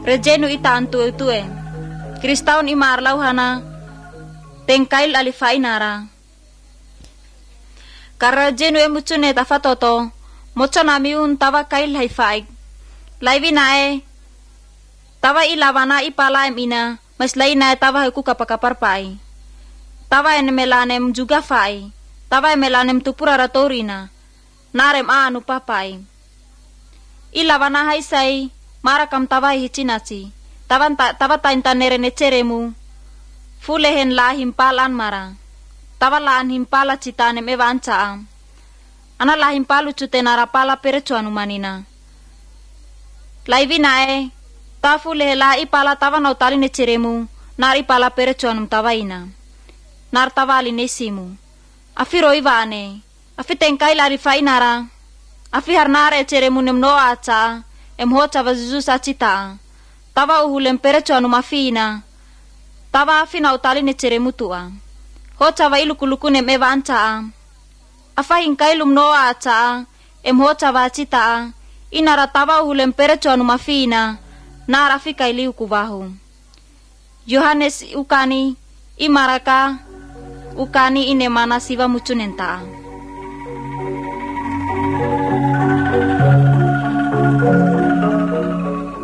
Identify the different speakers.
Speaker 1: rejenu ita antu utue. Kristaun ima arlau hana tengkail alifai nara. Karena jenu emucune tafatoto mocho namiun tawa kail haifai. Laivi nae tawa ilawana ipala ina mas laina tawa huku kapakapar pai. Tawa melanem juga fai. Tawa melanem tupura ratorina. Narem anu papai. Ilawana haisai marakam tawa hicinaci. Tawa tainta nerene ceremu. Fulehen la himpalan mara. Tawa laan himpala citanem evanca. Ana la himpalu cute narapala perecuanu manina. Laivi nae ta fulehe la ipala tawa nautali ne ceremu. Nar ipala perecuanum tawaina. Nar tawa alinesimu. Afi roivane. Afi tengkai lari fainara. Afi harnare ceremu nemno aca. Emhoca vazuzusa cita. Tawa uhulem perecuanum afina. Tawa afi nautali ne ceremu tua. Hoca wa ilukuluku nem evanca. Afa hinkailum noa aca. Emhoca wa cita. Inara tawa uhulem perecuanum afina. Nar afi kailiu kuvahu. Yohanes ukani imaraka ukani ine mana siwa mucunenta.